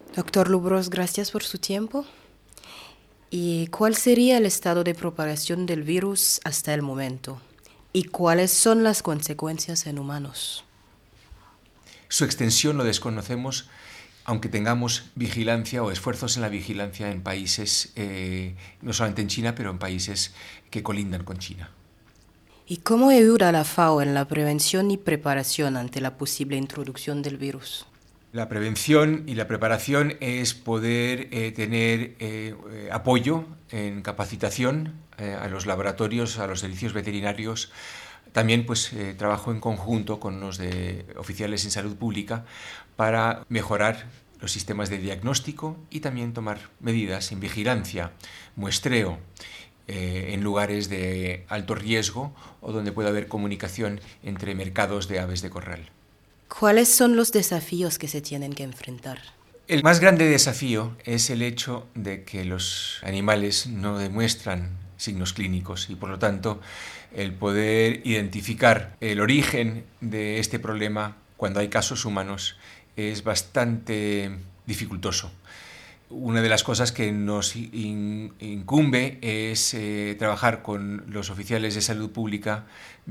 Doctor Lubros, gracias por su tiempo. ¿Y cuál sería el estado de propagación del virus hasta el momento? ¿Y cuáles son las consecuencias en humanos? Su extensión lo desconocemos, aunque tengamos vigilancia o esfuerzos en la vigilancia en países, no solamente en China, pero en países que colindan con China. ¿Y cómo ayuda la FAO en la prevención y preparación ante la posible introducción del virus? La prevención y la preparación es poder tener apoyo en capacitación a los laboratorios, a los servicios veterinarios. También trabajo en conjunto con los de oficiales en salud pública para mejorar los sistemas de diagnóstico y también tomar medidas en vigilancia, muestreo, en lugares de alto riesgo o donde pueda haber comunicación entre mercados de aves de corral. ¿Cuáles son los desafíos que se tienen que enfrentar? El más grande desafío es el hecho de que los animales no demuestran signos clínicos y por lo tanto el poder identificar el origen de este problema cuando hay casos humanos es bastante dificultoso. Una de las cosas que nos incumbe es trabajar con los oficiales de salud pública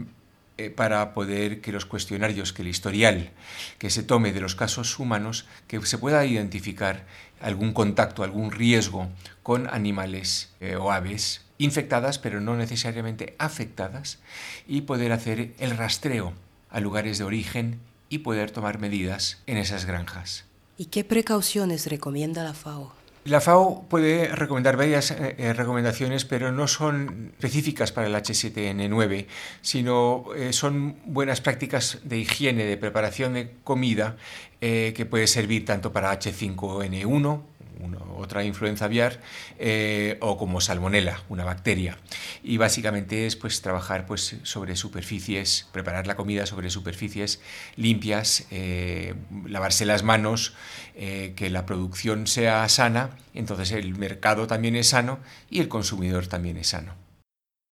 para poder que los cuestionarios, que el historial que se tome de los casos humanos, que se pueda identificar algún contacto, algún riesgo con animales o aves infectadas, pero no necesariamente afectadas, y poder hacer el rastreo a lugares de origen y poder tomar medidas en esas granjas. ¿Y qué precauciones recomienda la FAO? La FAO puede recomendar varias recomendaciones, pero no son específicas para el H7N9, sino son buenas prácticas de higiene, de preparación de comida, que puede servir tanto para H5N1, otra influenza aviar, o como salmonela, una bacteria. Y básicamente es trabajar sobre superficies, preparar la comida sobre superficies limpias, lavarse las manos, que la producción sea sana, entonces el mercado también es sano y el consumidor también es sano.